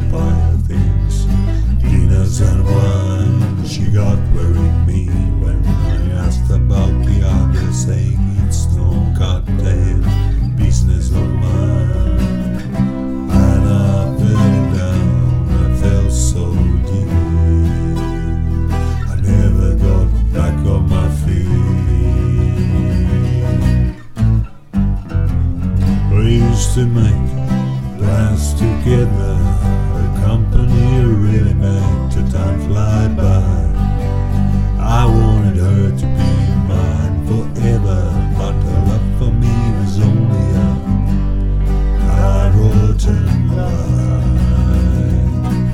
buy her things, dinners and wine. She got very mean when I asked about the other, saying it's no goddamn business of mine. And I fell down, I fell so deep, I never got back on my feet. We used to make plans together, a company really made the time fly by. I wanted her to be mine forever, but her love for me was only a hard-rotten lie.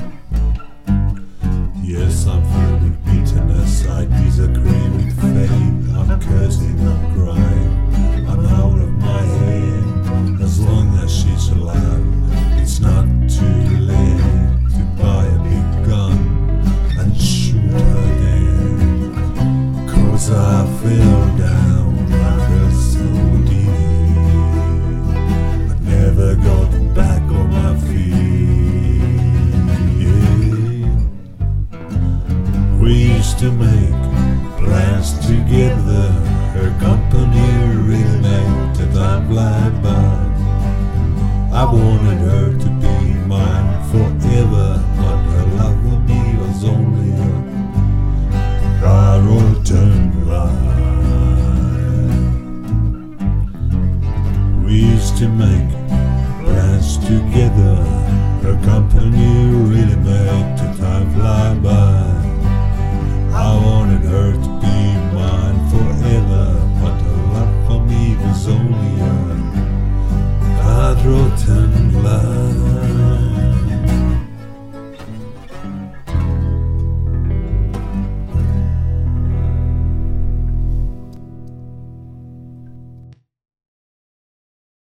Yes, I'm filled with bitterness, I disagree with fate. I'm cursing, I'm crying, I'm out of my head. As long as she's alive, it's not too late to buy a big gun and shoot her dead. 'Cause I fell down, I fell so deep, I never got back on my feet. Yeah. We used to make plans together, her company really made the time fly by. I wanted her to be mine forever, but her love for me was only a hard-rotten lie. We used to make plans together, her company really made the time fly by. I wanted her to be mine forever, but her love for me was only a hard-rotten lie.